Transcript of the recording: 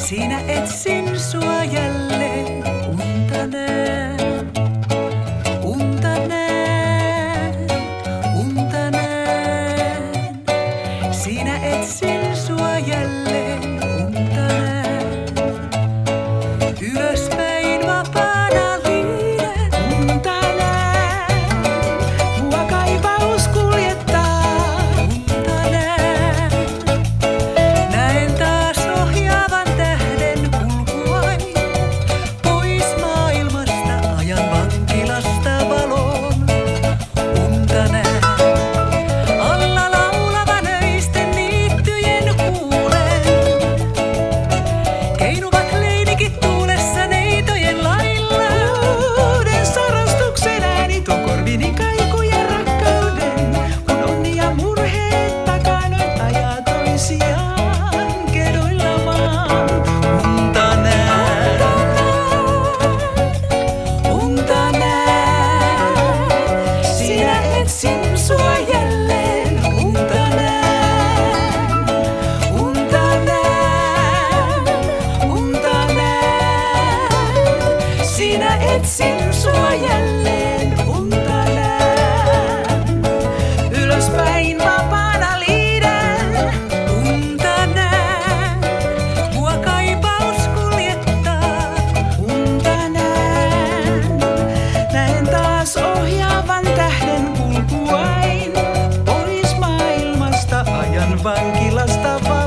Siinä etsin sua jälleen, unta näen, unta näen, unta näen. Siinä etsin sua jälleen, unta näen. Ylöspäin vapaana liiden, Unta näen, mua kaipaus kuljettaa. unta näen. Näen taas ohjaavan tähden kulkuain, pois maailmasta ajan vankilasta valoon. Unta näen, alla laulavan öisten niittyjen kuulen. Keinuvat leinikit tuulessa neitojen lailla. Uuden sarastuksen ääni tuo korvini kaiku ja rakkauden, kun onni ja murheet takanoin ajaa toisiaan kedoilla maan. Unta näen, unta näen, sinä etsin sua jälleen. Unta näen, unta näen, unta näen, sinä etsin sua jälleen. Unta näen, ylöspäin vapaana liiden. Unta näen, mua kaipaus kuljettaa. Unta näen, näen taas ohjaavan tähden kulkuain, pois maailmasta ajan vankilasta